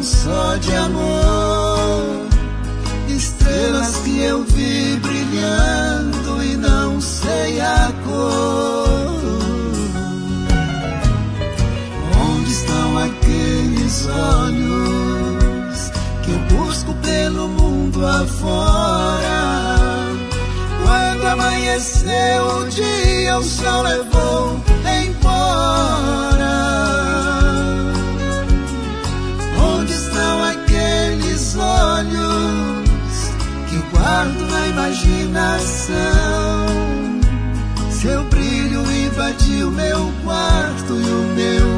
só de amor, estrelas que eu vi brilhando e não sei a cor. Onde estão aqueles olhos que eu busco pelo mundo afora? Quando amanheceu o dia, o sol levou embora. Onde estão aqueles olhos que eu guardo na imaginação? Seu brilho invadiu meu quarto e o meu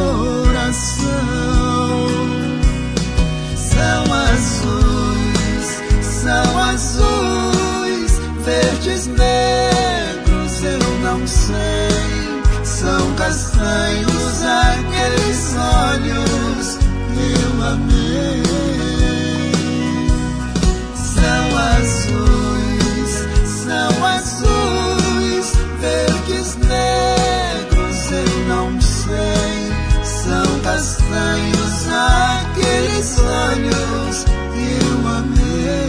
coração. São azuis, verdes, negros, eu não sei. São castanhos aqueles olhos que eu amei. São azuis, verdes, negros, eu não sei. São castanhos aqueles olhos que eu amei.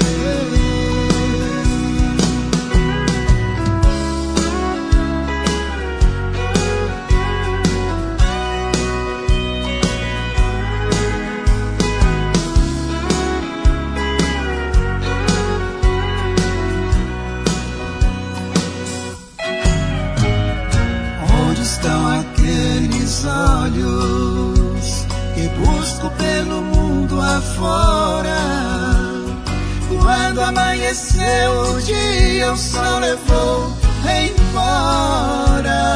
Estão aqueles olhos que busco pelo mundo afora? Quando amanheceu o dia, o sol levou embora.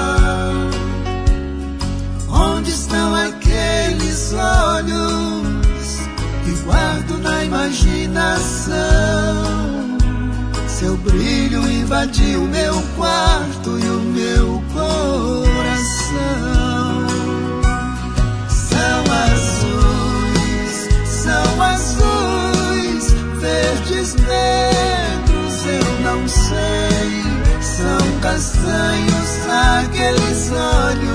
Onde estão aqueles olhos que guardo na imaginação? Seu brilho invadiu meu quarto e o meu coração. São azuis, verdes, negros, eu não sei. São castanhos aqueles olhos